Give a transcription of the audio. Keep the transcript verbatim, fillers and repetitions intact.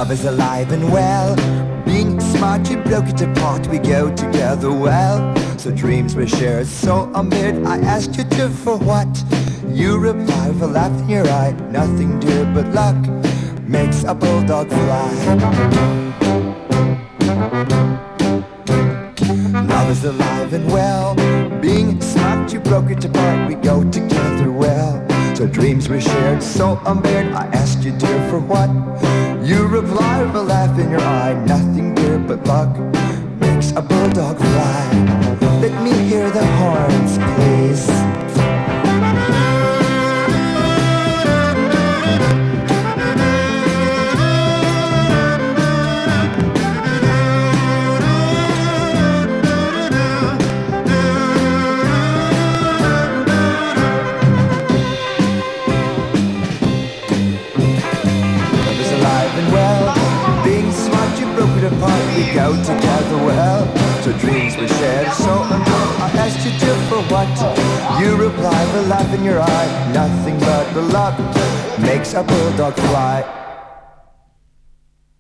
Love is alive and well. Being smart, you broke it apart. We go together well. So dreams were shared, so amid I asked you to for what? You reply with a laugh in your eye. Nothing dear but luck makes a bulldog fly. Love is alive and well. Being smart, you broke it apart. We go together well. So dreams were shared, so amid I asked you dear for what? You reply with a laugh in your eye. Nothing dear but luck makes a bulldog fly. Let me hear the horns, please. Apart, we go together well. So dreams were shared, so I asked you to for what? You reply with a laugh in your eye. Nothing but the luck makes a bulldog fly.